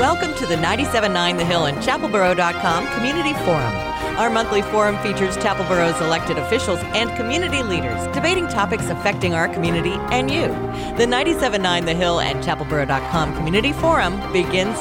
Welcome to the 97.9 The Hill and ChapelBoro.com Community Forum. Our monthly forum features Chapelboro's elected officials and community leaders debating topics affecting our community and you. The 97.9 The Hill and ChapelBoro.com Community Forum begins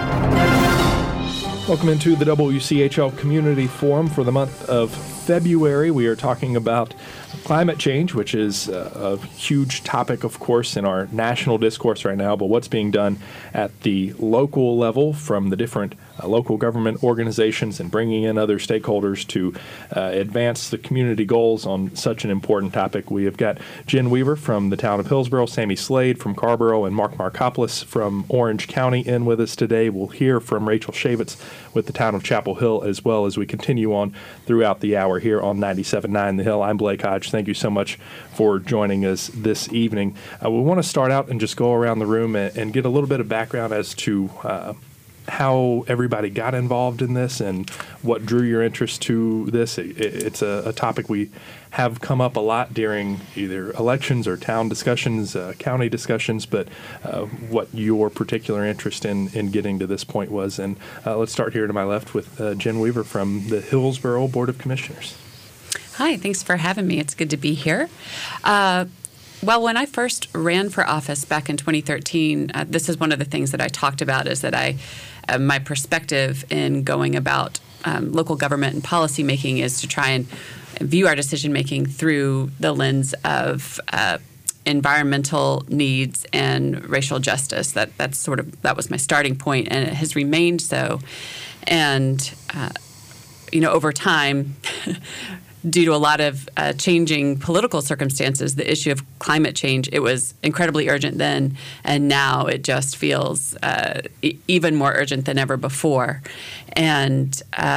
now. Welcome into the WCHL Community Forum for the month of February. We are talking about climate change, which is a huge topic, of course, in our national discourse right now, but what's being done at the local level from the different local government organizations and bringing in other stakeholders to advance the community goals on such an important topic. We have got Jen Weaver from the town of Hillsboro, Sammy Slade from Carrboro, and Mark Markopoulos from Orange County in with us today. We'll hear from Rachel Shavitz with the town of Chapel Hill as well as we continue on throughout the hour here on 97.9 The Hill. I'm Blake Hodge. Thank you so much for joining us this evening. We want to start out and just go around the room and get a little bit of background as to how everybody got involved in this and what drew your interest to this. It's a topic we have come up a lot during either elections or town discussions, county discussions, but what your particular interest in getting to this point was. And let's start here to my left with Jen Weaver from the Hillsboro Board of Commissioners. Hi, thanks for having me. It's good to be here. Well, when I first ran for office back in 2013, this is one of the things that I talked about is that my perspective in going about local government and policy making is to try and view our decision making through the lens of environmental needs and racial justice. That was my starting point, and it has remained so. And over time. Due to a lot of changing political circumstances, the issue of climate change, it was incredibly urgent then, and now it just feels even more urgent than ever before. And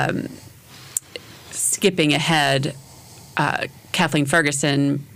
skipping ahead, Kathleen Ferguson,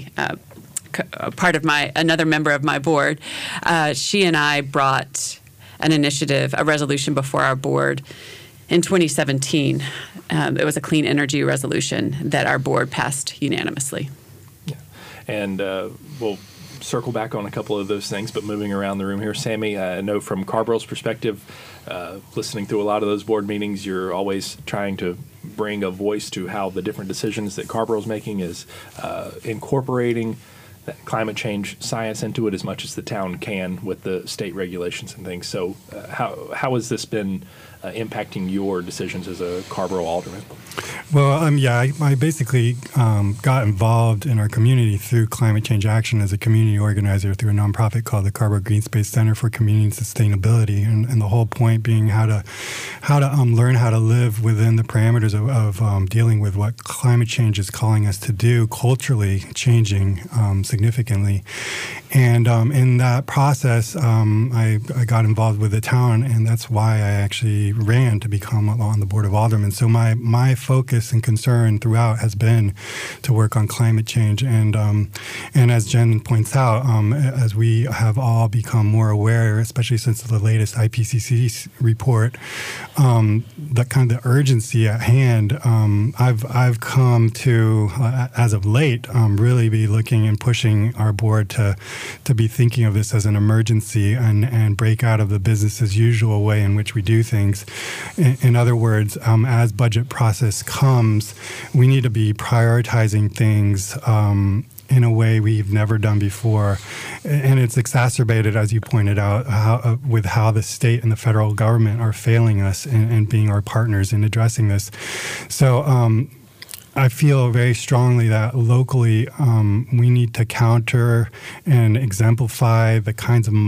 another member of my board, she and I brought an initiative, a resolution before our board in 2017. It was a clean energy resolution that our board passed unanimously. Yeah. And we'll circle back on a couple of those things, but moving around the room here, Sammy, I know from Carrboro's perspective, listening through a lot of those board meetings, you're always trying to bring a voice to how the different decisions that Carrboro's making is incorporating that climate change science into it as much as the town can with the state regulations and things. So how has this been impacting your decisions as a Carrboro alderman? Well, I basically got involved in our community through climate change action as a community organizer through a nonprofit called the Carrboro Green Space Center for Community Sustainability, and the whole point being how to learn how to live within the parameters of dealing with what climate change is calling us to do, culturally changing significantly. And in that process, I got involved with the town, and that's why I actually ran to become on the Board of Aldermen. So my focus and concern throughout has been to work on climate change. And as Jen points out, as we have all become more aware, especially since the latest IPCC report, the kind of the urgency at hand, I've come to, as of late, really be looking and pushing our board to be thinking of this as an emergency and break out of the business as usual way in which we do things. In other words, as budget process comes, we need to be prioritizing things in a way we've never done before. And it's exacerbated, as you pointed out, with how the state and the federal government are failing us and being our partners in addressing this. So I feel very strongly that locally we need to counter and exemplify the kinds of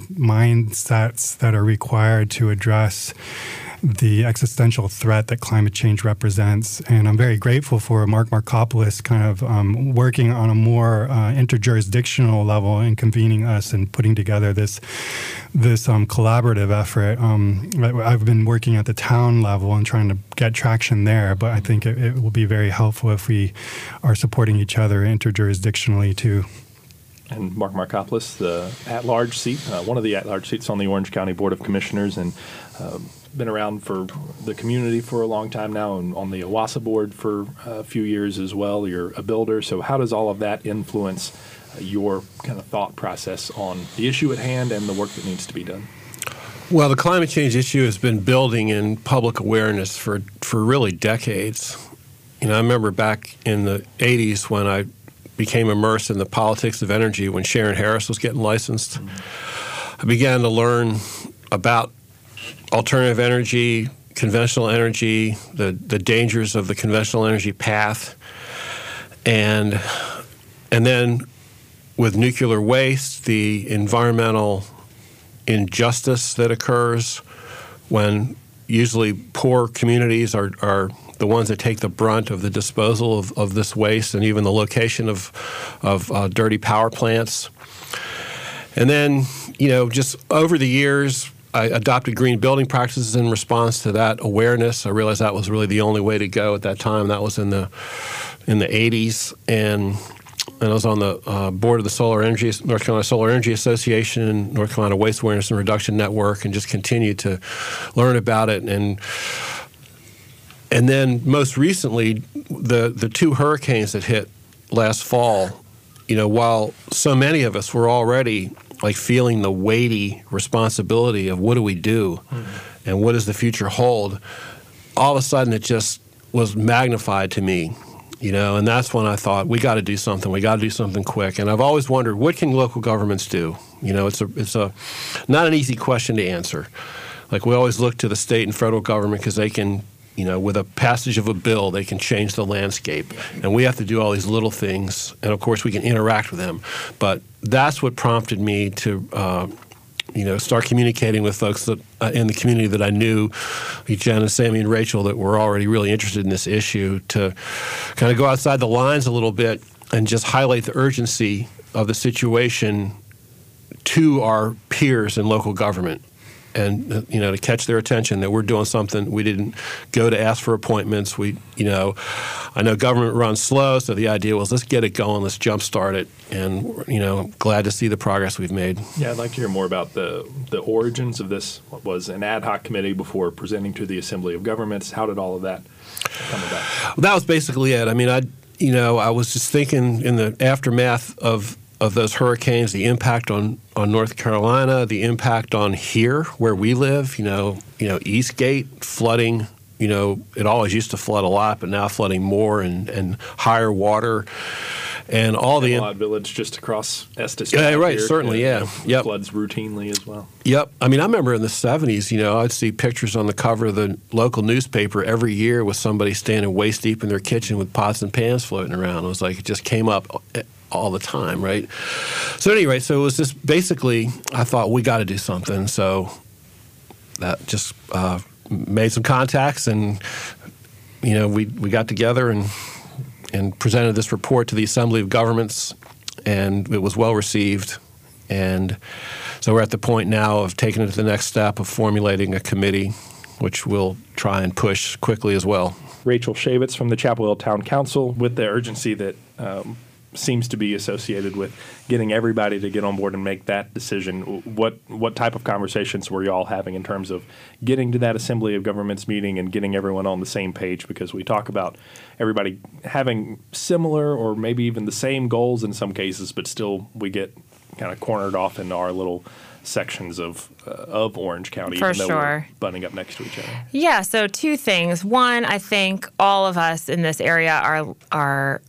mindsets that are required to address the existential threat that climate change represents. And I'm very grateful for Mark Markopoulos kind of working on a more interjurisdictional level and convening us and putting together this collaborative effort. I've been working at the town level and trying to get traction there, but I think it will be very helpful if we are supporting each other interjurisdictionally too. And Mark Markopoulos, the at-large seat, one of the at-large seats on the Orange County Board of Commissioners, and been around for the community for a long time now, and on the OWASA board for a few years as well. You're a builder, so how does all of that influence your kind of thought process on the issue at hand and the work that needs to be done? Well, the climate change issue has been building in public awareness for really decades. I remember back in the 80s when I became immersed in the politics of energy when Sharon Harris was getting licensed. I began to learn about alternative energy, conventional energy, the dangers of the conventional energy path. And then with nuclear waste, the environmental injustice that occurs when usually poor communities are the ones that take the brunt of the disposal of this waste and even the location of dirty power plants. And then, just over the years, I adopted green building practices in response to that awareness. I realized that was really the only way to go at that time. That was in the 80s, and I was on the board of the North Carolina Solar Energy Association and North Carolina Waste Awareness and Reduction Network, and just continued to learn about it. And then most recently, the two hurricanes that hit last fall, while so many of us were already feeling the weighty responsibility of what do we do and what does the future hold, all of a sudden it just was magnified to me, and that's when I thought we got to do something. We got to do something quick. And I've always wondered, what can local governments do? It's not an easy question to answer. We always look to the state and federal government because they can, with a passage of a bill, they can change the landscape. And we have to do all these little things. And, of course, we can interact with them. But that's what prompted me to, start communicating with folks that, in the community that I knew, Jen and Sammy and Rachel, that were already really interested in this issue, to kind of go outside the lines a little bit and just highlight the urgency of the situation to our peers in local government. And, to catch their attention that we're doing something. We didn't go to ask for appointments. I know government runs slow, so the idea was let's get it going, let's jumpstart it. And, glad to see the progress we've made. Yeah, I'd like to hear more about the origins of this. What was an ad hoc committee before presenting to the Assembly of Governments? How did all of that come about? Well, that was basically it. I mean, I was just thinking in the aftermath of those hurricanes, the impact on North Carolina, the impact on here where we live, Eastgate flooding, it always used to flood a lot, but now flooding more and higher water. And all the Camelot Village just across Estes. Yeah, right, here, certainly, yeah. Yep. Floods routinely as well. Yep. I mean, I remember in the 70s, I'd see pictures on the cover of the local newspaper every year with somebody standing waist deep in their kitchen with pots and pans floating around. It was like it just came up all the time, right? So anyway, so it was just basically, I thought we got to do something. So that just made some contacts, and we got together and presented this report to the Assembly of Governments, and it was well received. And so we're at the point now of taking it to the next step of formulating a committee, which we'll try and push quickly as well. Rachel Shavitz from the Chapel Hill Town Council, with the urgency that seems to be associated with getting everybody to get on board and make that decision. What type of conversations were you all having in terms of getting to that Assembly of Governments meeting and getting everyone on the same page? Because we talk about everybody having similar or maybe even the same goals in some cases, but still we get kind of cornered off into our little sections of Orange County, For even though sure. we're butting up next to each other. Yeah, so two things. One, I think all of us in this area are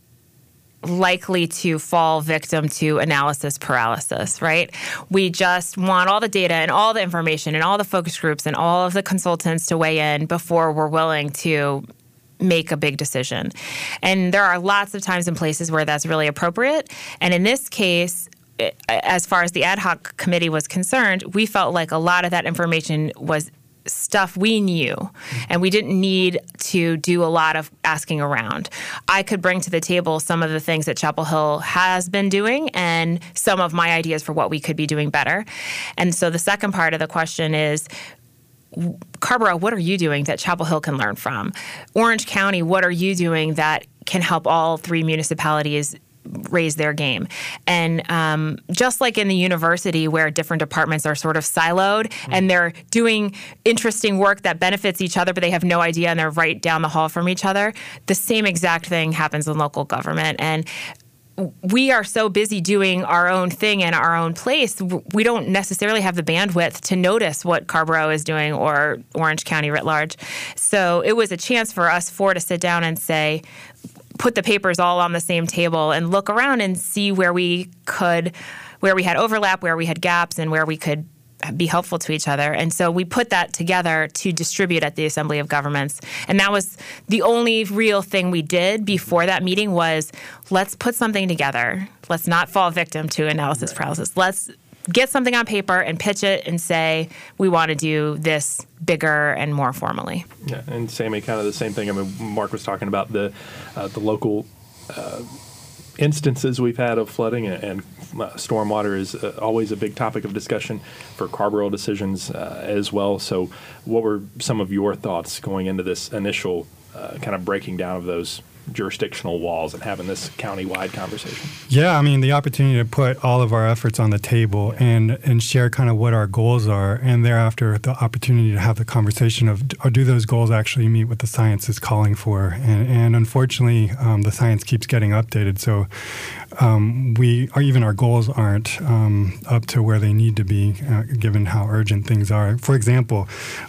likely to fall victim to analysis paralysis, right? We just want all the data and all the information and all the focus groups and all of the consultants to weigh in before we're willing to make a big decision. And there are lots of times and places where that's really appropriate. And in this case, as far as the ad hoc committee was concerned, we felt like a lot of that information was stuff we knew, and we didn't need to do a lot of asking around. I could bring to the table some of the things that Chapel Hill has been doing and some of my ideas for what we could be doing better. And so the second part of the question is, Carrboro, what are you doing that Chapel Hill can learn from? Orange County, what are you doing that can help all three municipalities raise their game? And just like in the university where different departments are sort of siloed and they're doing interesting work that benefits each other, but they have no idea and they're right down the hall from each other, the same exact thing happens in local government. And we are so busy doing our own thing in our own place, we don't necessarily have the bandwidth to notice what Carrboro is doing or Orange County writ large. So it was a chance for us four to sit down and say, put the papers all on the same table and look around and see where we had overlap, where we had gaps, and where we could be helpful to each other. And so we put that together to distribute at the Assembly of Governments. And that was the only real thing we did before that meeting was, let's put something together. Let's not fall victim to analysis paralysis. Let's get something on paper and pitch it and say, we want to do this bigger and more formally. Yeah, and Sammy, kind of the same thing. I mean, Mark was talking about the local instances we've had of flooding, and stormwater is always a big topic of discussion for Carrboro decisions as well. So what were some of your thoughts going into this initial kind of breaking down of those jurisdictional walls and having this county-wide conversation? Yeah, I mean, the opportunity to put all of our efforts on the table and share kind of what our goals are, and thereafter the opportunity to have the conversation of, do those goals actually meet what the science is calling for? And unfortunately, the science keeps getting updated, so even our goals aren't up to where they need to be, given how urgent things are. For example,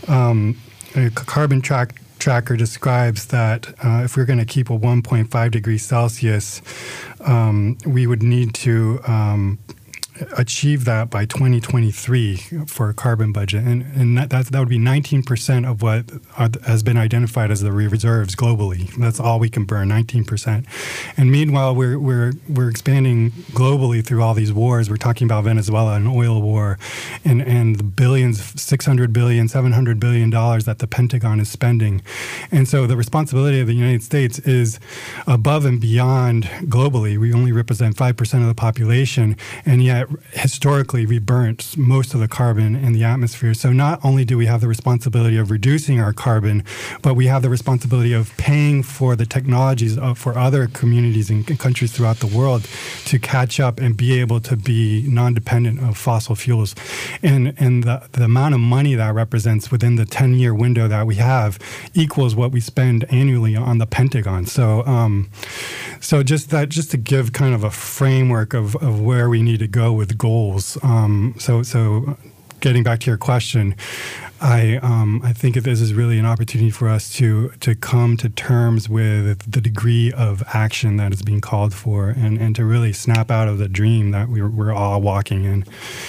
a carbon tracker describes that if we're going to keep a 1.5 degrees Celsius, we would need to achieve that by 2023 for a carbon budget. And that would be 19% of what has been identified as the reserves globally. That's all we can burn, 19%. And meanwhile, we're expanding globally through all these wars. We're talking about Venezuela, an oil war, and the billions, $600 billion, $700 billion that the Pentagon is spending. And so the responsibility of the United States is above and beyond globally. We only represent 5% of the population, and yet historically we burnt most of the carbon in the atmosphere. So not only do we have the responsibility of reducing our carbon, but we have the responsibility of paying for the technologies for other communities and countries throughout the world to catch up and be able to be non-dependent of fossil fuels. And the amount of money that represents within the 10-year window that we have equals what we spend annually on the Pentagon. So just to give kind of a framework of where we need to go with goals. So getting back to your question, I think this is really an opportunity for us to come to terms with the degree of action that is being called for, and to really snap out of the dream that we're all walking in.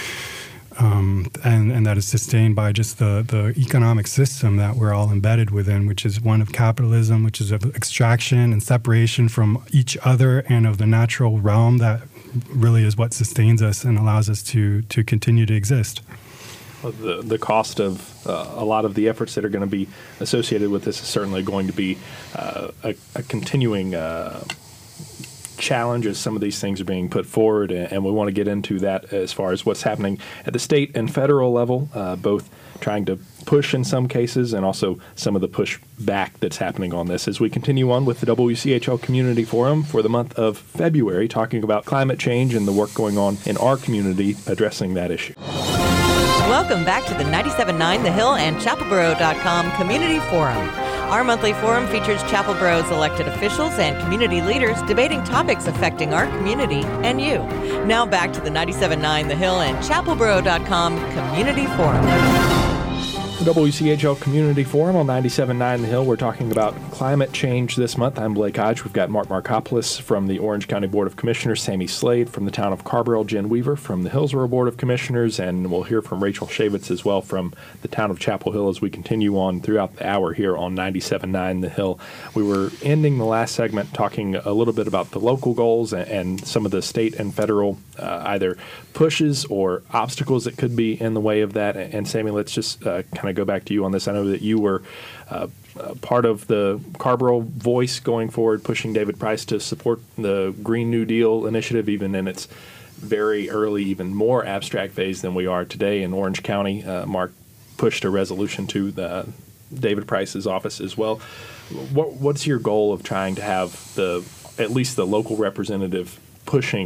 And that is sustained by just the economic system that we're all embedded within, which is one of capitalism, which is of extraction and separation from each other and of the natural realm that really is what sustains us and allows us to continue to exist. Well, the cost of a lot of the efforts that are going to be associated with this is certainly going to be a continuing challenge as some of these things are being put forward, and we want to get into that as far as what's happening at the state and federal level, both trying to push in some cases and also some of the push back that's happening on this as we continue on with the WCHL Community Forum for the month of February, talking about climate change and the work going on in our community addressing that issue. Welcome back to the 97.9 The Hill and ChapelBoro.com Community Forum. Our monthly forum features Chapel Boro's elected officials and community leaders debating topics affecting our community and you. Now back to the 97.9 The Hill and ChapelBoro.com Community Forum. The WCHL Community Forum on 97.9 The Hill. We're talking about climate change this month. I'm Blake Hodge. We've got Mark Markopoulos from the Orange County Board of Commissioners, Sammy Slade from the town of Carrboro, Jen Weaver from the Hillsborough Board of Commissioners, and we'll hear from Rachel Shavitz as well from the town of Chapel Hill as we continue on throughout the hour here on 97.9 The Hill. We were ending the last segment talking a little bit about the local goals and some of the state and federal either pushes or obstacles that could be in the way of that. And Sammy, let's just kind of go back to you on this. I know that you were part of the Carrboro voice going forward, pushing David Price to support the Green New Deal initiative, even in its very early, even more abstract phase than we are today in Orange County. Mark pushed a resolution to David Price's office as well. What's your goal of trying to have at least the local representative pushing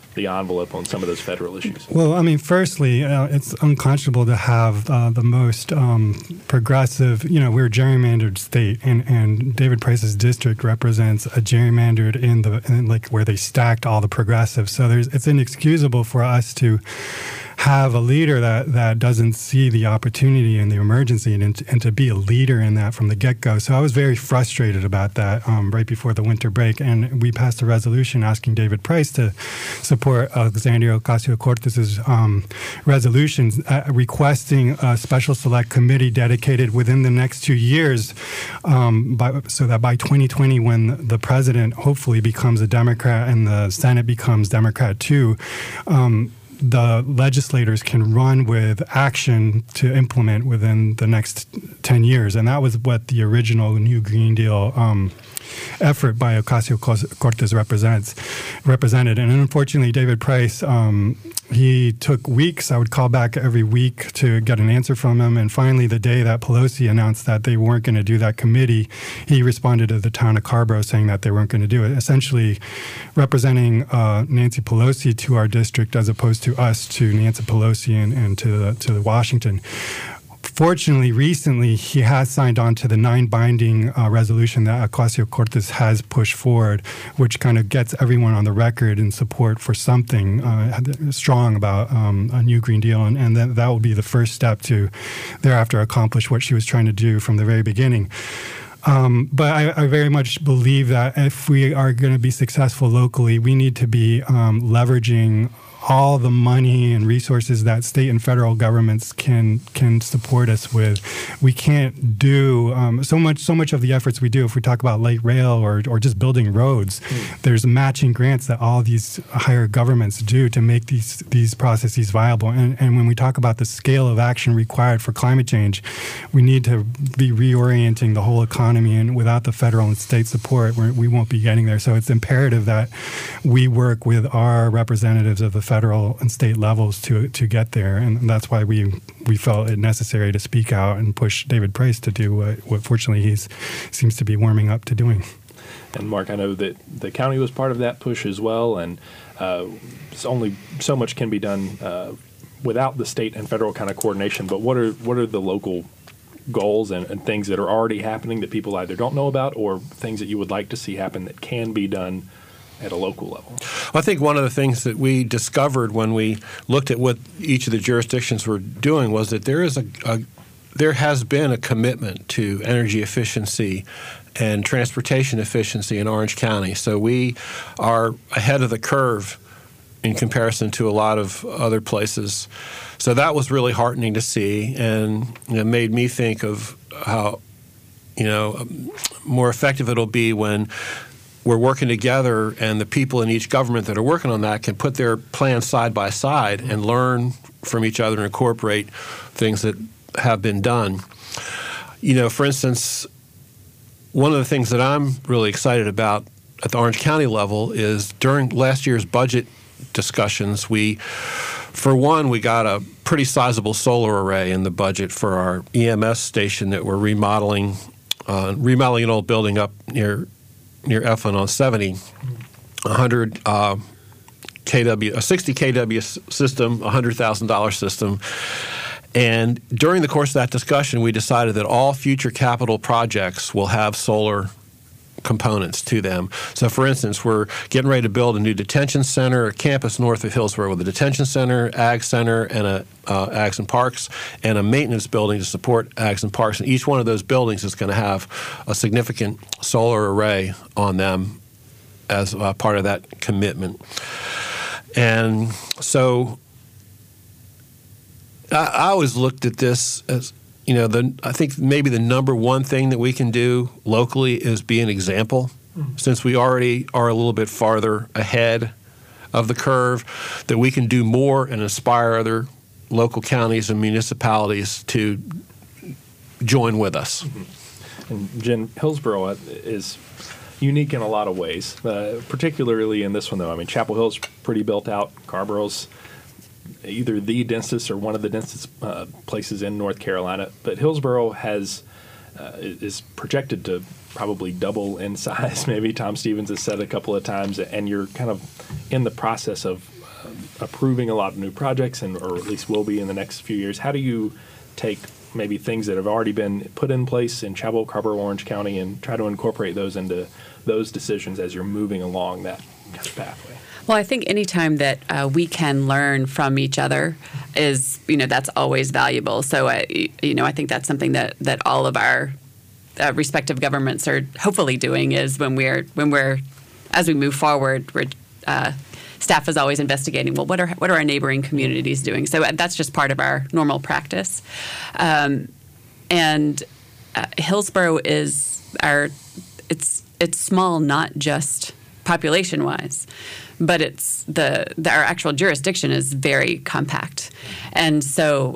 the envelope on some of those federal issues? Well, I mean, firstly, it's unconscionable to have the most progressive, we're a gerrymandered state, and David Price's district represents a gerrymandered in where they stacked all the progressives. So it's inexcusable for us to have a leader that doesn't see the opportunity and the emergency and to be a leader in that from the get-go. So I was very frustrated about that right before the winter break, and we passed a resolution asking David Price to support Alexandria Ocasio-Cortez's resolutions requesting a special select committee dedicated within the next 2 years so that by 2020, when the president hopefully becomes a Democrat and the Senate becomes Democrat too, the legislators can run with action to implement within the next 10 years. And that was what the original New Green Deal effort by Ocasio-Cortez represented. And unfortunately, David Price, he took weeks. I would call back every week to get an answer from him. And finally, the day that Pelosi announced that they weren't going to do that committee, he responded to the town of Carrboro saying that they weren't going to do it, essentially representing Nancy Pelosi to our district as opposed to us to Nancy Pelosi and to Washington. Fortunately, recently, he has signed on to the 9 binding resolution that Ocasio-Cortez has pushed forward, which kind of gets everyone on the record in support for something strong about a new Green Deal. And that will be the first step to thereafter accomplish what she was trying to do from the very beginning. But I very much believe that if we are going to be successful locally, we need to be leveraging all the money and resources that state and federal governments can support us with. We can't do so much of the efforts we do. If we talk about light rail or just building roads, there's matching grants that all these higher governments do to make these processes viable. And when we talk about the scale of action required for climate change, we need to be reorienting the whole economy. And without the federal and state support, we won't be getting there. So it's imperative that we work with our representatives of the federal and state levels to get there, and that's why we felt it necessary to speak out and push David Price to do what fortunately he seems to be warming up to doing. And Mark, I know that the county was part of that push as well, and only so much can be done without the state and federal kind of coordination. But what are the local goals and things that are already happening that people either don't know about or things that you would like to see happen that can be done at a local level? I think one of the things that we discovered when we looked at what each of the jurisdictions were doing was that there has been a commitment to energy efficiency and transportation efficiency in Orange County. So we are ahead of the curve in comparison to a lot of other places. So that was really heartening to see, and it made me think of how more effective it'll be when we're working together, and the people in each government that are working on that can put their plans side by side and learn from each other and incorporate things that have been done. For instance, one of the things that I'm really excited about at the Orange County level is during last year's budget discussions, we got a pretty sizable solar array in the budget for our EMS station that we're remodeling an old building up near Eflin on 70, 100 kW, a 60 kW system, $100,000 system. And during the course of that discussion, we decided that all future capital projects will have solar components to them. So, for instance, we're getting ready to build a new detention center, a campus north of Hillsborough with a detention center, ag center, and a ags and parks, and a maintenance building to support ags and parks. And each one of those buildings is going to have a significant solar array on them as part of that commitment. And so I always looked at this as, I think maybe the number one thing that we can do locally is be an example, since we already are a little bit farther ahead of the curve, that we can do more and inspire other local counties and municipalities to join with us. Mm-hmm. And Jen, Hillsborough is unique in a lot of ways, particularly in this one, though. I mean, Chapel Hill's pretty built out. Carrboro's either the densest or one of the densest places in North Carolina. But Hillsborough is projected to probably double in size. Maybe Tom Stevens has said a couple of times, and you're kind of in the process of approving a lot of new projects, or at least will be in the next few years. How do you take maybe things that have already been put in place in Chapel, Carver, Orange County and try to incorporate those into those decisions as you're moving along that kind of pathway? Well, I think anytime that we can learn from each other is, that's always valuable. So, I think that's something that all of our respective governments are hopefully doing, is when we're as we move forward, staff is always investigating, well, what are our neighboring communities doing? So that's just part of our normal practice. And Hillsborough is it's small, not just population-wise, but it's our actual jurisdiction is very compact. And so,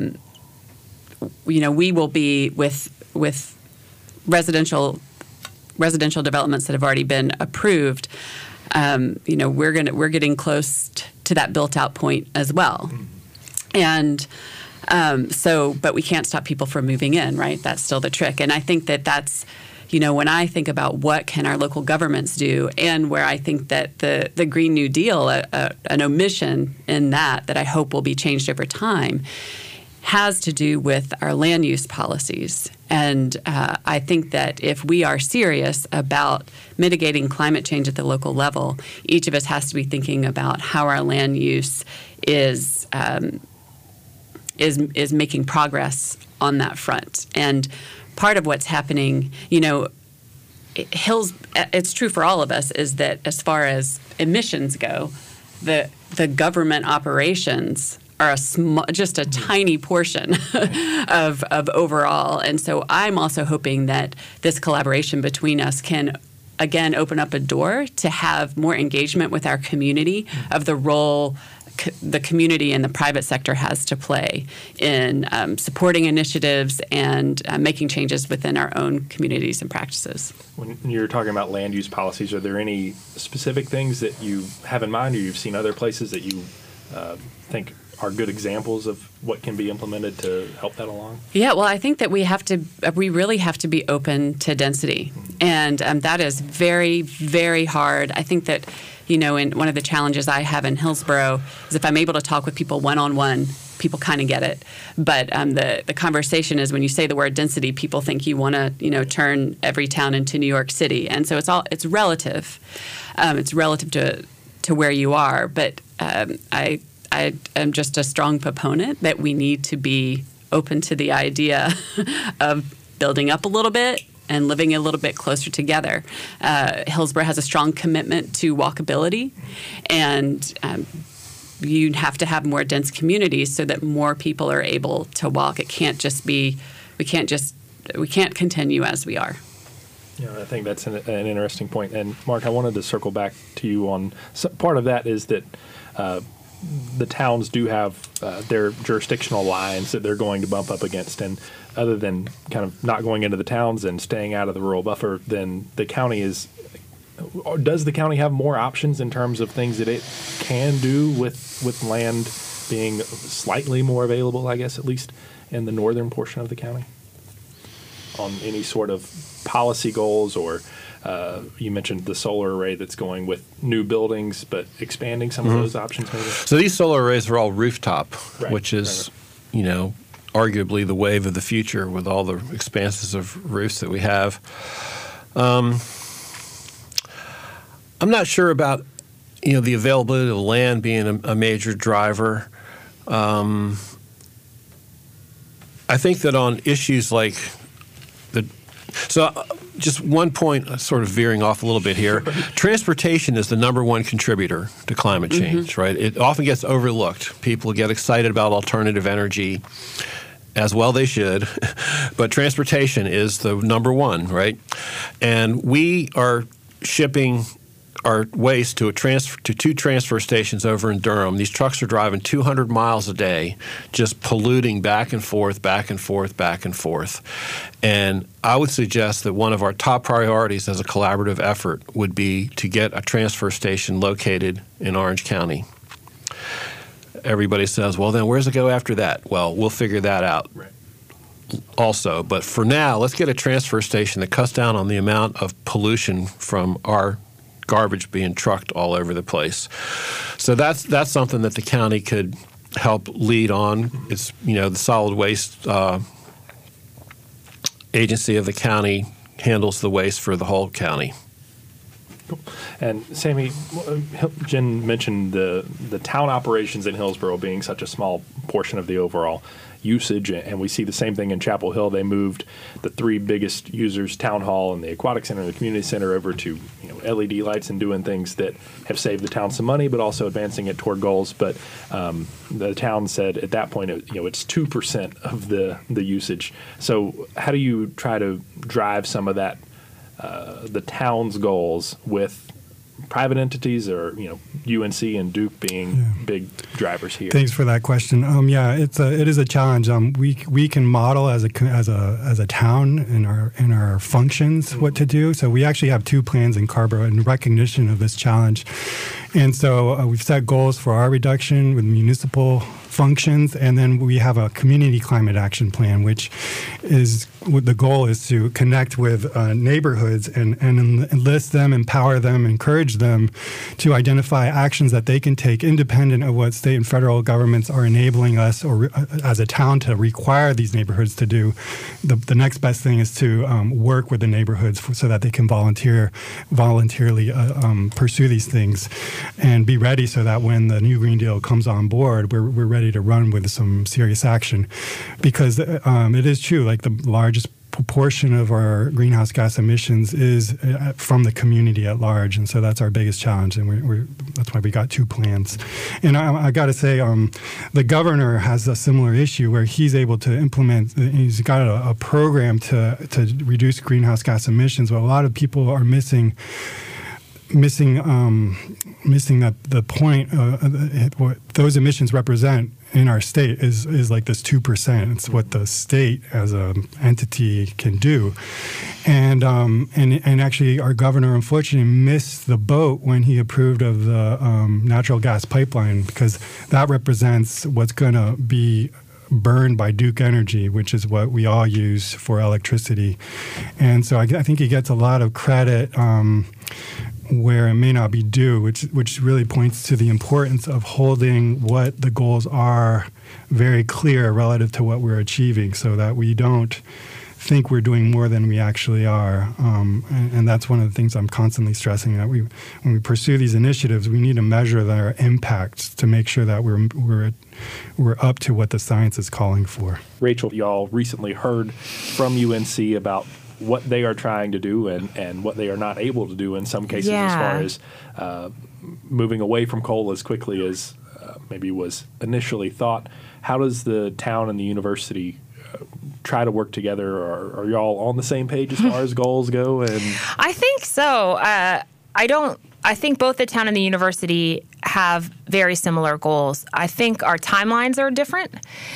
we will be with residential developments that have already been approved. We're getting close to that built-out point as well, and but we can't stop people from moving in, right? That's still the trick, and I think that's. When I think about what can our local governments do, and where I think that the Green New Deal, an omission in that I hope will be changed over time, has to do with our land use policies. And I think that if we are serious about mitigating climate change at the local level, each of us has to be thinking about how our land use is making progress on that front. And part of what's happening, it's true for all of us, is that as far as emissions go, the government operations are just a tiny portion of overall. And so I'm also hoping that this collaboration between us can, again, open up a door to have more engagement with our community of the role the community and the private sector has to play in supporting initiatives and making changes within our own communities and practices. When you're talking about land use policies, are there any specific things that you have in mind, or you've seen other places that you think are good examples of what can be implemented to help that along? Yeah, well, I think that we really have to be open to density, and that is very, very hard. I think that, and one of the challenges I have in Hillsborough is if I'm able to talk with people one-on-one, people kind of get it. But the conversation is when you say the word density, people think you want to, turn every town into New York City, and so it's relative. It's relative to where you are, but I am just a strong proponent that we need to be open to the idea of building up a little bit and living a little bit closer together. Hillsborough has a strong commitment to walkability, and you have to have more dense communities so that more people are able to walk. It can't just be, we can't continue as we are. Yeah, I think that's an interesting point. And Mark, I wanted to circle back to you on part of that is that the towns do have their jurisdictional lines that they're going to bump up against, and other than kind of not going into the towns and staying out of the rural buffer, then the county does the county have more options in terms of things that it can do with land being slightly more available, I guess, at least in the northern portion of the county, on any sort of policy goals? Or you mentioned the solar array that's going with new buildings, but expanding some of those options maybe? So these solar arrays are all rooftop, right, which is, arguably the wave of the future with all the expanses of roofs that we have. I'm not sure about, the availability of land being a major driver. I think that on issues like just one point, sort of veering off a little bit here. Transportation is the number one contributor to climate change, right? It often gets overlooked. People get excited about alternative energy, as well they should, but transportation is the number one, right? And we are shipping our waste to two transfer stations over in Durham. These trucks are driving 200 miles a day, just polluting back and forth, back and forth, back and forth. And I would suggest that one of our top priorities as a collaborative effort would be to get a transfer station located in Orange County. Everybody says, well, then where's it go after that? Well, we'll figure that out. Right. Also, but for now, let's get a transfer station that cuts down on the amount of pollution from our garbage being trucked all over the place. So that's something that the county could help lead on. It's, the solid waste agency of the county handles the waste for the whole county. Cool. And Sammy, Jen mentioned the town operations in Hillsborough being such a small portion of the overall usage, and we see the same thing in Chapel Hill. They moved the three biggest users, Town Hall and the Aquatic Center and the Community Center, over to LED lights and doing things that have saved the town some money, but also advancing it toward goals. But the town said at that point, it's 2% of the usage. So how do you try to drive some of that, the town's goals, with private entities, or UNC and Duke being big drivers here? Thanks for that question. It is a challenge. We can model as a town in our functions what to do. So we actually have 2 plans in Carrboro in recognition of this challenge, and so we've set goals for our reduction with municipal functions, and then we have a community climate action plan, which is the goal is to connect with neighborhoods and enlist them, empower them, encourage them to identify actions that they can take independent of what state and federal governments are enabling us or as a town to require these neighborhoods to do. The next best thing is to work with the neighborhoods so that they can voluntarily pursue these things and be ready so that when the new Green Deal comes on board, we're ready to run with some serious action. Because it is true, like the largest proportion of our greenhouse gas emissions is from the community at large, and so that's our biggest challenge, and that's why we got 2 plans. And I got to say, the governor has a similar issue where he's able to implement. He's got a program to reduce greenhouse gas emissions, but a lot of people are missing that the point what those emissions represent in our state is like this 2%. It's what the state as an entity can do, and actually our governor unfortunately missed the boat when he approved of the natural gas pipeline, because that represents what's going to be burned by Duke Energy, which is what we all use for electricity. And so I think he gets a lot of credit where it may not be due, which really points to the importance of holding what the goals are very clear relative to what we're achieving, so that we don't think we're doing more than we actually are. And that's one of the things I'm constantly stressing, that when we pursue these initiatives, we need to measure their impact to make sure that we're up to what the science is calling for. Rachel, y'all recently heard from UNC about what they are trying to do and what they are not able to do in some cases, as far as moving away from coal as quickly as maybe was initially thought. How does the town and the university try to work together? Are y'all on the same page as far as goals go? And I think so. I think both the town and the university have very similar goals. I think our timelines are different.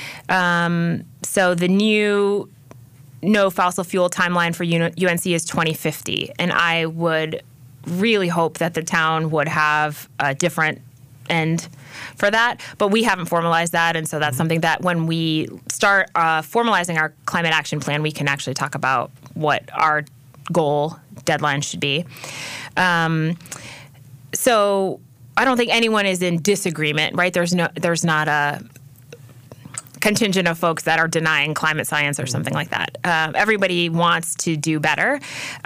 So the new no fossil fuel timeline for UNC is 2050. And I would really hope that the town would have a different end for that. But we haven't formalized that. And so that's something that when we start formalizing our climate action plan, we can actually talk about what our goal deadline should be. So I don't think anyone is in disagreement, right? There's not a contingent of folks that are denying climate science or something like that. Everybody wants to do better.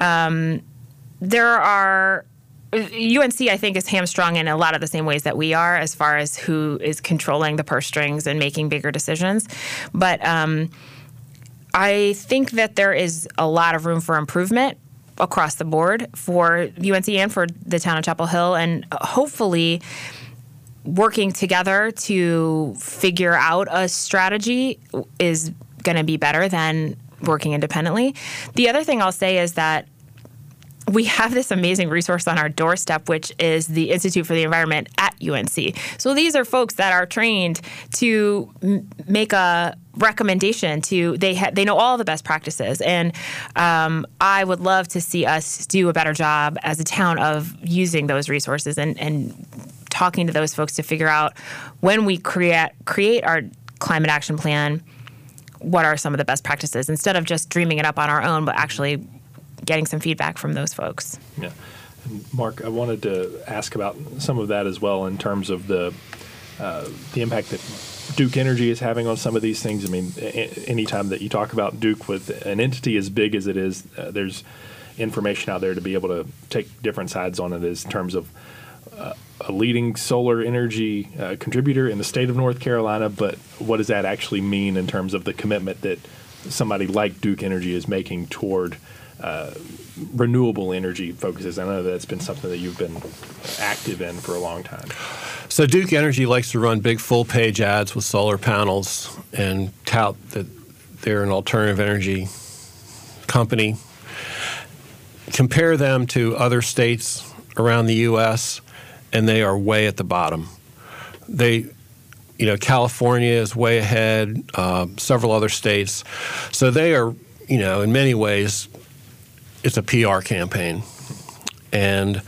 UNC, I think, is hamstrung in a lot of the same ways that we are, as far as who is controlling the purse strings and making bigger decisions. But I think that there is a lot of room for improvement across the board for UNC and for the town of Chapel Hill, and hopefully working together to figure out a strategy is going to be better than working independently. The other thing I'll say is that we have this amazing resource on our doorstep, which is the Institute for the Environment at UNC. So these are folks that are trained to make a recommendation they know all the best practices. And I would love to see us do a better job as a town of using those resources and talking to those folks to figure out, when we create our climate action plan, what are some of the best practices, instead of just dreaming it up on our own, but actually getting some feedback from those folks. Yeah. Mark, I wanted to ask about some of that as well in terms of the impact that Duke Energy is having on some of these things. I mean, anytime that you talk about Duke with an entity as big as it is, there's information out there to be able to take different sides on it in terms of a leading solar energy contributor in the state of North Carolina, but what does that actually mean in terms of the commitment that somebody like Duke Energy is making toward renewable energy focuses? I know that's been something that you've been active in for a long time. So Duke Energy likes to run big full-page ads with solar panels and tout that they're an alternative energy company. Compare them to other states around the U.S., and they are way at the bottom. California is way ahead, several other states. So they are, in many ways, it's a PR campaign. And,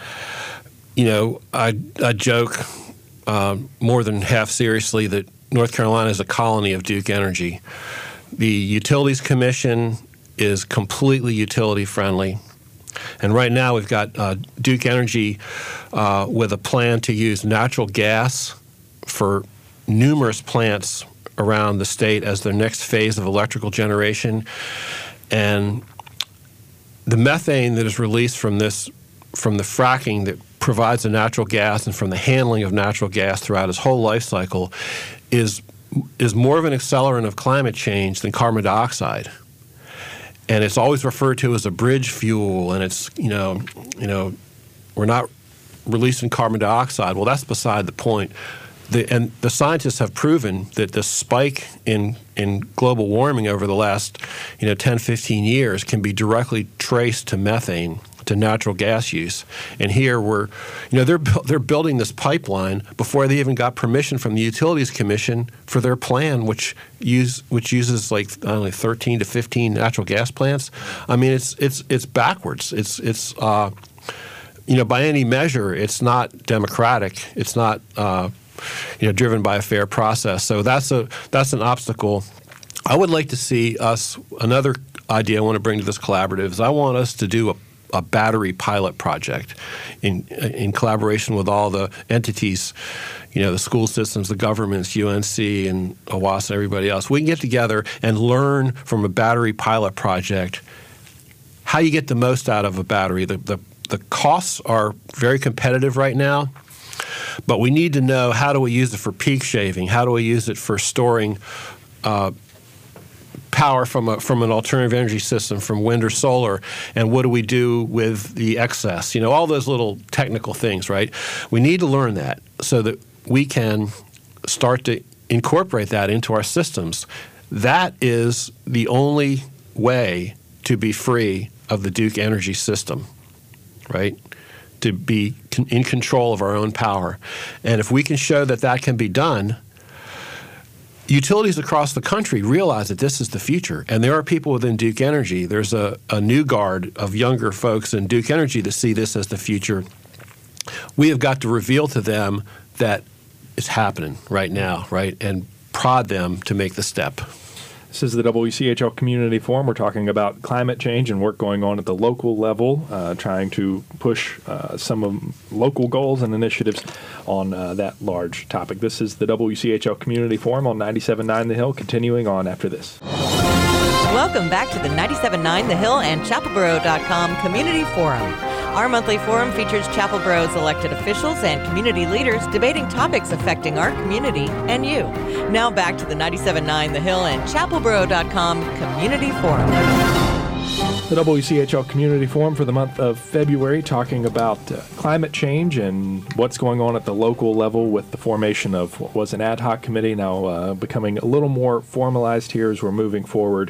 I joke more than half seriously that North Carolina is a colony of Duke Energy. The Utilities Commission is completely utility friendly. And right now we've got Duke Energy with a plan to use natural gas for numerous plants around the state as their next phase of electrical generation. And the methane that is released from the fracking that provides the natural gas and from the handling of natural gas throughout its whole life cycle is more of an accelerant of climate change than carbon dioxide. And it's always referred to as a bridge fuel, and it's, we're not releasing carbon dioxide. Well, that's beside the point. And the scientists have proven that the spike in global warming over the last, 10, 15 years can be directly traced to methane, to natural gas use. And here they're building this pipeline before they even got permission from the Utilities Commission for their plan, which uses like 13 to 15 natural gas plants. I mean, it's backwards. It's by any measure, it's not democratic. It's not driven by a fair process. So that's an obstacle. I would like to see another idea I want to bring to this collaborative is I want us to do a battery pilot project in collaboration with all the entities, the school systems, the governments, UNC and OWASA, everybody else. We can get together and learn from a battery pilot project how you get the most out of a battery. The costs are very competitive right now, but we need to know how do we use it for peak shaving? How do we use it for storing power from an alternative energy system, from wind or solar, and what do we do with the excess? All those little technical things, right? We need to learn that so that we can start to incorporate that into our systems. That is the only way to be free of the Duke Energy system, right? To be in control of our own power. And if we can show that that can be done, utilities across the country realize that this is the future, and there are people within Duke Energy. There's a new guard of younger folks in Duke Energy that see this as the future. We have got to reveal to them that it's happening right now, right, and prod them to make the step. This is the WCHL Community Forum. We're talking about climate change and work going on at the local level, trying to push some local goals and initiatives on that large topic. This is the WCHL Community Forum on 97.9 The Hill, continuing on after this. Welcome back to the 97.9 The Hill and ChapelBoro.com Community Forum. Our monthly forum features Chapelboro's elected officials and community leaders debating topics affecting our community and you. Now back to the 97.9 The Hill and ChapelBoro.com Community Forum. The WCHL Community Forum for the month of February, talking about climate change and what's going on at the local level with the formation of what was an ad hoc committee, now becoming a little more formalized here as we're moving forward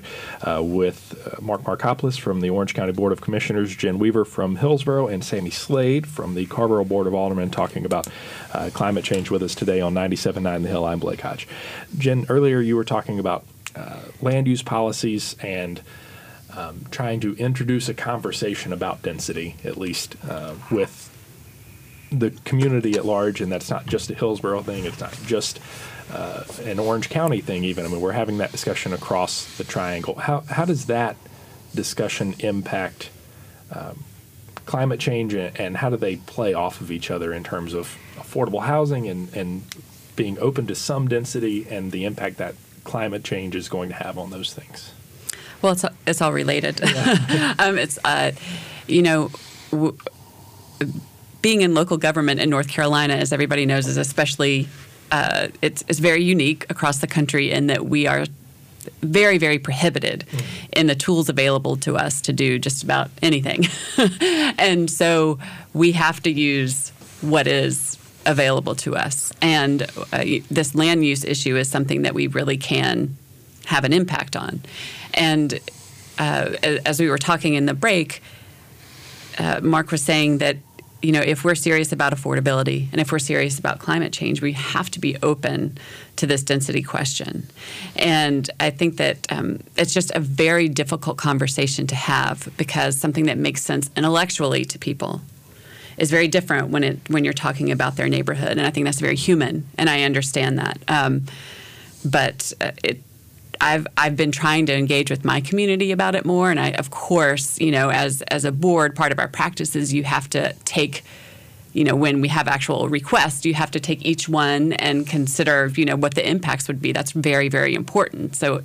with Mark Markopoulos from the Orange County Board of Commissioners, Jen Weaver from Hillsborough, and Sammy Slade from the Carrboro Board of Aldermen talking about climate change with us today on 97.9 The Hill. I'm Blake Hodge. Jen, earlier you were talking about land use policies and trying to introduce a conversation about density, at least with the community at large, and that's not just a Hillsborough thing, it's not just an Orange County thing even. I mean, we're having that discussion across the triangle. How does that discussion impact climate change, and how do they play off of each other in terms of affordable housing and being open to some density and the impact that climate change is going to have on those things? Well, it's all related. Yeah. Being in local government in North Carolina, as everybody knows, is especially it's very unique across the country in that we are very, very prohibited in the tools available to us to do just about anything. And so we have to use what is available to us. And this land use issue is something that we really can have an impact on. And as we were talking in the break, Mark was saying that, if we're serious about affordability and if we're serious about climate change, we have to be open to this density question. And I think that it's just a very difficult conversation to have, because something that makes sense intellectually to people is very different when you're talking about their neighborhood. And I think that's very human, and I understand that. But I've been trying to engage with my community about it more, and I, of course, as a board, part of our practice is you have to take, when we have actual requests, you have to take each one and consider, what the impacts would be. That's very, very important. So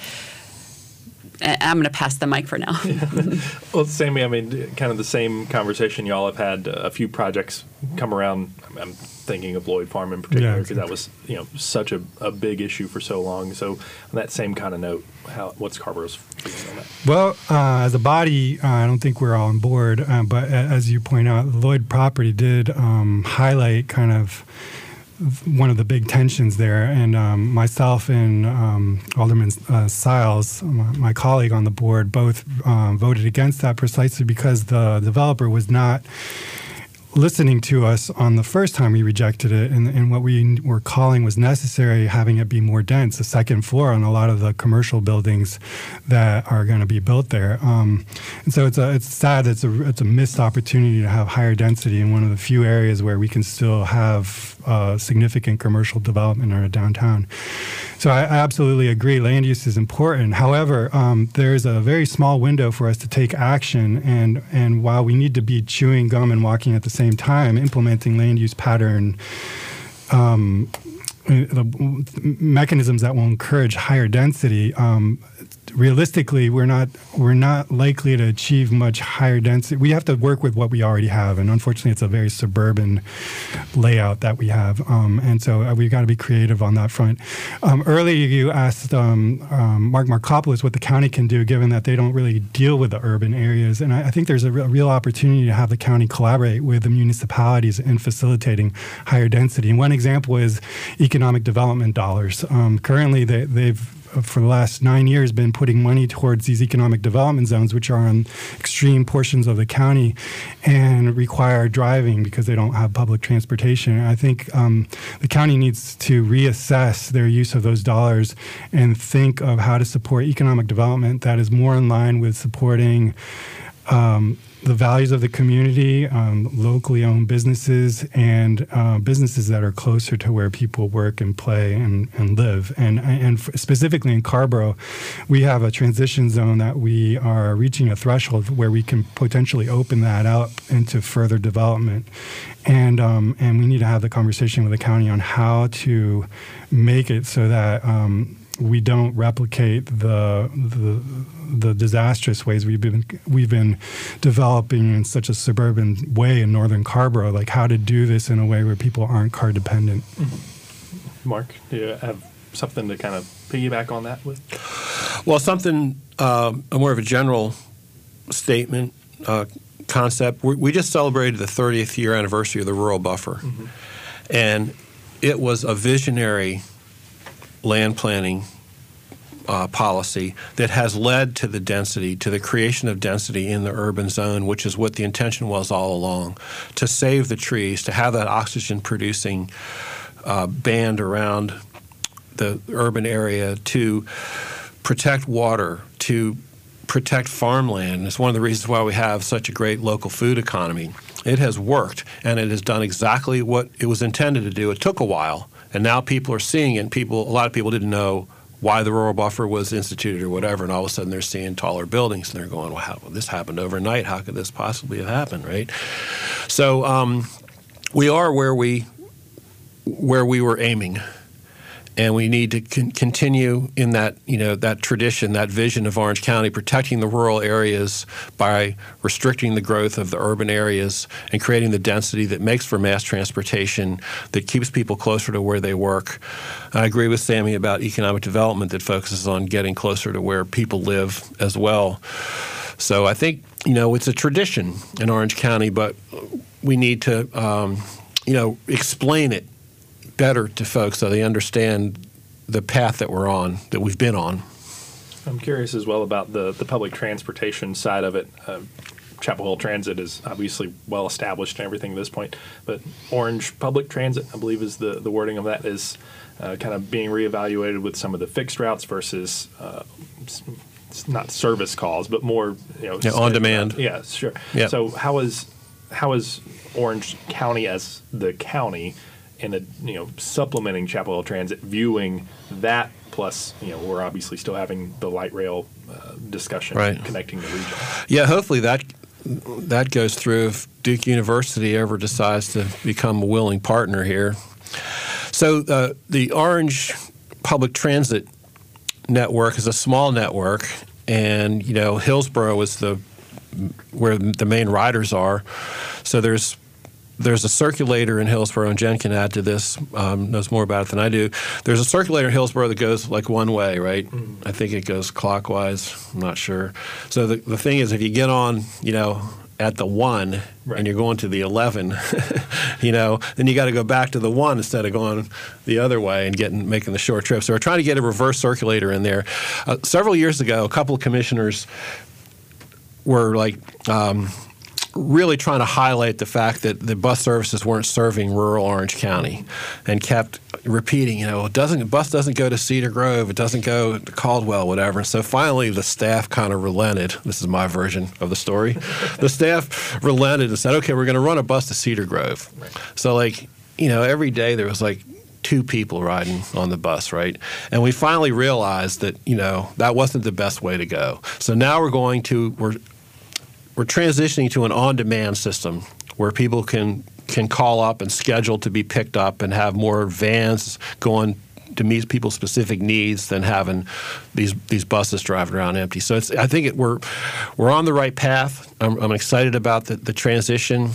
I'm going to pass the mic for now. Well, Sammy, kind of the same conversation. Y'all have had a few projects come around. I'm thinking of Lloyd Farm in particular, because that was such a big issue for so long. So on that same kind of note, what's Carborough's feeling on that? Well, as a body, I don't think we're all on board. But as you point out, Lloyd property did highlight kind of one of the big tensions there, and myself and Alderman Siles, my colleague on the board, both voted against that precisely because the developer was not listening to us on the first time we rejected it, and what we were calling was necessary, having it be more dense, a second floor on a lot of the commercial buildings that are going to be built there. And so it's sad that it's a missed opportunity to have higher density in one of the few areas where we can still have significant commercial development in our downtown. So I absolutely agree. Land use is important. However, there's a very small window for us to take action, and while we need to be chewing gum and walking at the same time, implementing land use pattern mechanisms that will encourage higher density, realistically, we're not likely to achieve much higher density. We have to work with what we already have, and unfortunately, it's a very suburban layout that we have, and so we've got to be creative on that front. Earlier, you asked Mark Markopoulos what the county can do, given that they don't really deal with the urban areas, and I think there's a real opportunity to have the county collaborate with the municipalities in facilitating higher density. And one example is economic development dollars. Currently, they've for the last 9 years been putting money towards these economic development zones, which are on extreme portions of the county and require driving because they don't have public transportation. I think the county needs to reassess their use of those dollars and think of how to support economic development that is more in line with supporting the values of the community, locally owned businesses, and businesses that are closer to where people work and play and live. And specifically in Carrboro, we have a transition zone that we are reaching a threshold where we can potentially open that up into further development. And we need to have the conversation with the county on how to make it so that we don't replicate the disastrous ways we've been developing in such a suburban way in northern Carrboro, like how to do this in a way where people aren't car dependent. Mm-hmm. Mark, do you have something to kind of piggyback on that with? Well, something more of a general statement concept. We just celebrated the 30th year anniversary of the rural buffer, mm-hmm. and it was a visionary land planning policy that has led to the density, to the creation of density in the urban zone, which is what the intention was all along, to save the trees, to have that oxygen-producing band around the urban area, to protect water, to protect farmland. It's one of the reasons why we have such a great local food economy. It has worked, and it has done exactly what it was intended to do. It took a while, and now people are seeing it, and a lot of people didn't know why the rural buffer was instituted or whatever, and all of a sudden they're seeing taller buildings and they're going, well, how, this happened overnight. How could this possibly have happened, right? So we are where we were aiming, and we need to continue in that, that tradition, that vision of Orange County, protecting the rural areas by restricting the growth of the urban areas and creating the density that makes for mass transportation, that keeps people closer to where they work. I agree with Sammy about economic development that focuses on getting closer to where people live as well. So I think, it's a tradition in Orange County, but we need to, explain it better to folks so they understand the path that we're on, that we've been on. I'm curious as well about the public transportation side of it. Chapel Hill Transit is obviously well established and everything at this point, but Orange Public Transit, I believe is the wording of that, is kind of being reevaluated with some of the fixed routes versus not service calls, but more on demand. Yeah, sure. Yep. So how is Orange County as the county and supplementing Chapel Hill Transit, viewing that, plus we're obviously still having the light rail discussion, right, connecting the region. Yeah, hopefully that goes through if Duke University ever decides to become a willing partner here. So the Orange Public Transit network is a small network, and Hillsborough is where the main riders are. So there's a circulator in Hillsborough, and Jen can add to this, knows more about it than I do. There's a circulator in Hillsborough that goes like one way, right? Mm-hmm. I think it goes clockwise. I'm not sure. So the thing is, if you get on, at the 1 right, and you're going to the 11, then you got to go back to the 1 instead of going the other way and making the short trip. So we're trying to get a reverse circulator in there. Several years ago, a couple of commissioners were really trying to highlight the fact that the bus services weren't serving rural Orange County, and kept repeating, the bus doesn't go to Cedar Grove, it doesn't go to Caldwell, whatever. So finally the staff kind of relented. This is my version of the story. The staff relented and said, okay, we're going to run a bus to Cedar Grove. Right. So every day there was 2 people riding on the bus, right? And we finally realized that, that wasn't the best way to go. So now we're transitioning to an on-demand system where people can call up and schedule to be picked up and have more vans going to meet people's specific needs than having these buses driving around empty. So I think we're on the right path. I'm excited about the transition,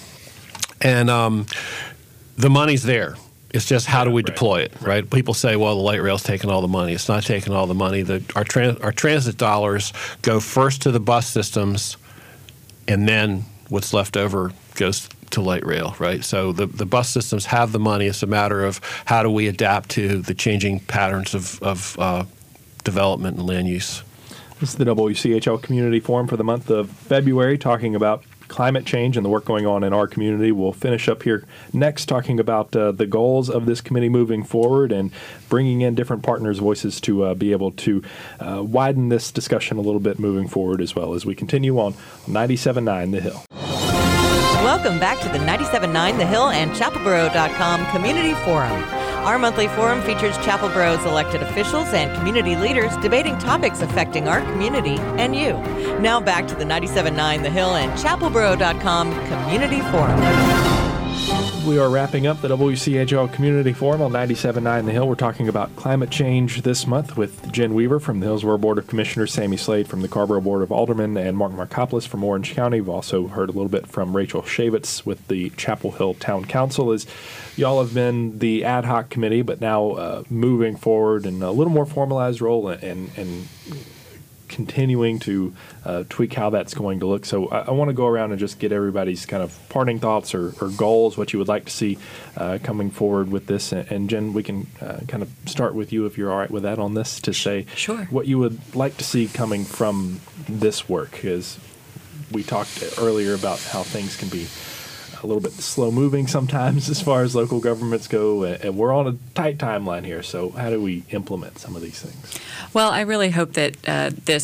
and the money's there. It's just how do we deploy it, right? People say, well, the light rail's taking all the money. It's not taking all the money. Our transit dollars go first to the bus systems, and then what's left over goes to light rail, right? So the bus systems have the money. It's a matter of how do we adapt to the changing patterns of development and land use. This is the WCHL Community Forum for the month of February, talking about climate change and the work going on in our community. We'll finish up here next talking about the goals of this committee moving forward and bringing in different partners' voices to be able to widen this discussion a little bit moving forward, as well as we continue on 97.9 The Hill. Welcome back to the 97.9 The Hill and ChapelBorough.com Community Forum. Our monthly forum features Chapel Borough's elected officials and community leaders debating topics affecting our community and you. Now back to the 97.9 The Hill and ChapelBorough.com Community Forum. We are wrapping up the WCHL Community Forum on 97.9 The Hill. We're talking about climate change this month with Jen Weaver from the Hillsborough Board of Commissioners, Sammy Slade from the Carrboro Board of Aldermen, and Mark Markopoulos from Orange County. We've also heard a little bit from Rachel Shavitz with the Chapel Hill Town Council, as y'all have been the ad hoc committee, but now moving forward in a little more formalized role and continuing to tweak how that's going to look. So I want to go around and just get everybody's kind of parting thoughts or goals, what you would like to see coming forward with this. And Jen, we can kind of start with you if you're all right with that on this, to say Sure. what you would like to see coming from this work. Because we talked earlier about how things can be a little bit slow moving sometimes as far as local governments go, and we're on a tight timeline here. So how do we implement some of these things? Well, I really hope that this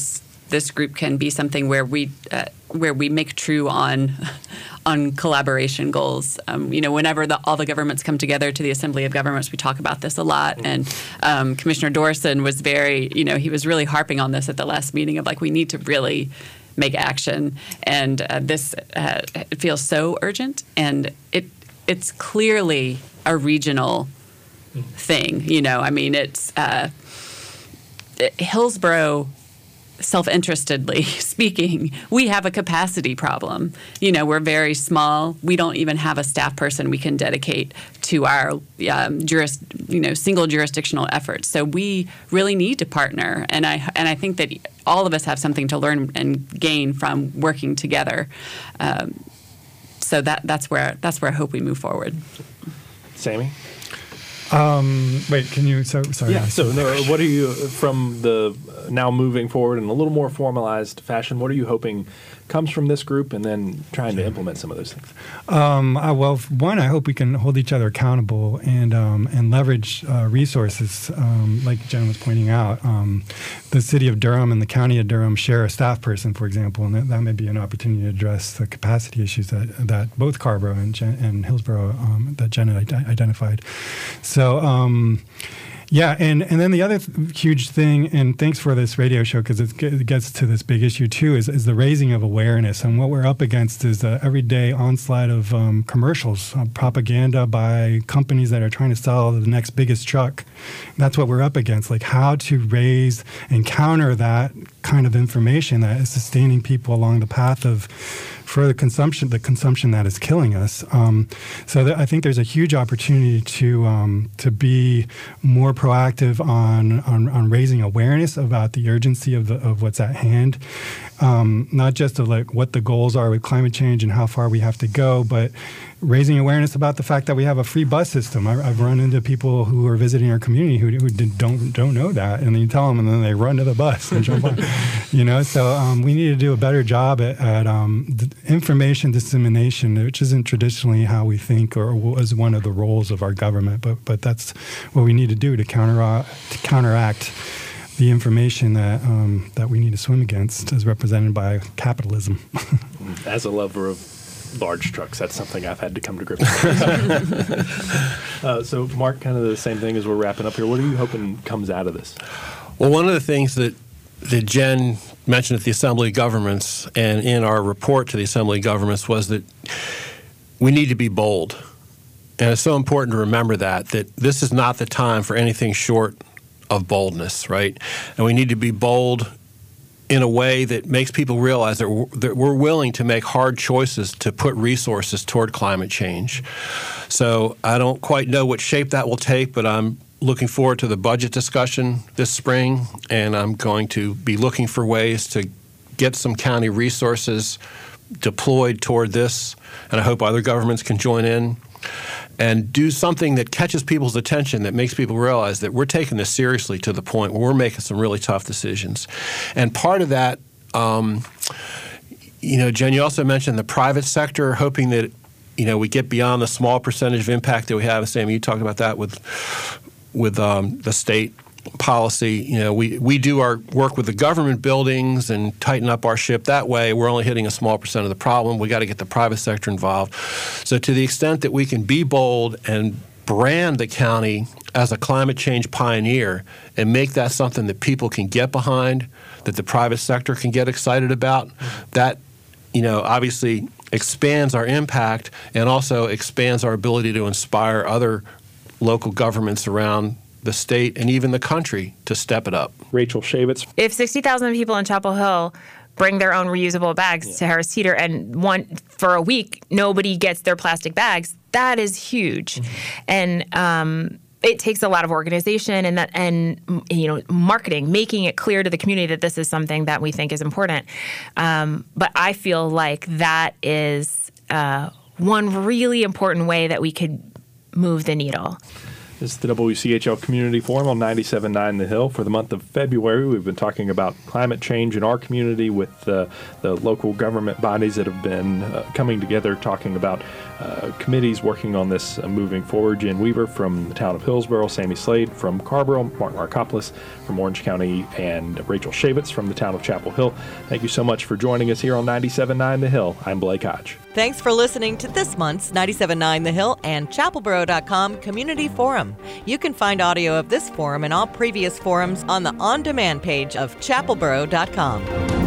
this group can be something where we make true on collaboration goals. Whenever all the governments come together to the Assembly of Governments, we talk about this a lot. And Commissioner Dorson was he was really harping on this at the last meeting of we need to really make action. And this it feels so urgent, and it's clearly a regional thing. It's Hillsborough. Self-interestedly speaking, we have a capacity problem. We're very small. We don't even have a staff person we can dedicate to our single jurisdictional efforts. So we really need to partner, and I think that all of us have something to learn and gain from working together. So that's where I hope we move forward. Sammy? Wait, can you? Sorry. Yeah. So, what are you from the now moving forward in a little more formalized fashion? What are you hoping comes from this group, and then trying to implement some of those things? Well, one, I hope we can hold each other accountable and leverage resources. Like Jen was pointing out, the city of Durham and the county of Durham share a staff person, for example, and that may be an opportunity to address the capacity issues that both Carrboro and Hillsborough that Jen had identified. So. Yeah, and then the other huge thing, and thanks for this radio show because it gets to this big issue too, is the raising of awareness. And what we're up against is the everyday onslaught of commercials, propaganda by companies that are trying to sell the next biggest truck. That's what we're up against, how to raise and counter that kind of information that is sustaining people along the path of further consumption, the consumption that is killing us. I think there's a huge opportunity to be more proactive on raising awareness about the urgency of what's at hand, not just of what the goals are with climate change and how far we have to go, but raising awareness about the fact that we have a free bus system. I've run into people who are visiting our community who don't know that, and then you tell them, and then they run to the bus and jump on. So we need to do a better job at information dissemination, which isn't traditionally how we think or was one of the roles of our government, but that's what we need to do to counteract the information that we need to swim against, as represented by capitalism. As a lover of large trucks, that's something I've had to come to grips with. So, Mark, kind of the same thing as we're wrapping up here. What are you hoping comes out of this? Well, one of the things that Jen mentioned at the Assembly of Governments and in our report to the Assembly of Governments was that we need to be bold. And it's so important to remember that this is not the time for anything short of boldness, right? And we need to be bold in a way that makes people realize that we're willing to make hard choices to put resources toward climate change. So I don't quite know what shape that will take, but I'm looking forward to the budget discussion this spring, and I'm going to be looking for ways to get some county resources deployed toward this, and I hope other governments can join in and do something that catches people's attention, that makes people realize that we're taking this seriously to the point where we're making some really tough decisions. And part of that, Jen, you also mentioned the private sector, hoping that, we get beyond the small percentage of impact that we have. Sam, you talked about that with the state policy. We do our work with the government buildings and tighten up our ship that way. We're only hitting a small percent of the problem. We got to get the private sector involved. So to the extent that we can be bold and brand the county as a climate change pioneer and make that something that people can get behind, that the private sector can get excited about, that, obviously expands our impact and also expands our ability to inspire other local governments around the state and even the country to step it up. Rachel Shavitz. If 60,000 people in Chapel Hill bring their own reusable bags to Harris Teeter, and for a week nobody gets their plastic bags, that is huge. And it takes a lot of organization and marketing, making it clear to the community that this is something that we think is important. But I feel like that is one really important way that we could move the needle. This is the WCHL Community Forum on 97.9 The Hill. For the month of February, we've been talking about climate change in our community with the local government bodies that have been coming together, talking about committees working on this moving forward. Jen Weaver from the town of Hillsborough, Sammy Slade from Carrboro, Mark Markopoulos from Orange County, and Rachel Shavitz from the town of Chapel Hill. Thank you so much for joining us here on 97.9 The Hill. I'm Blake Hodge. Thanks for listening to this month's 97.9 The Hill and ChapelBoro.com Community Forum. You can find audio of this forum and all previous forums on the on-demand page of ChapelBoro.com.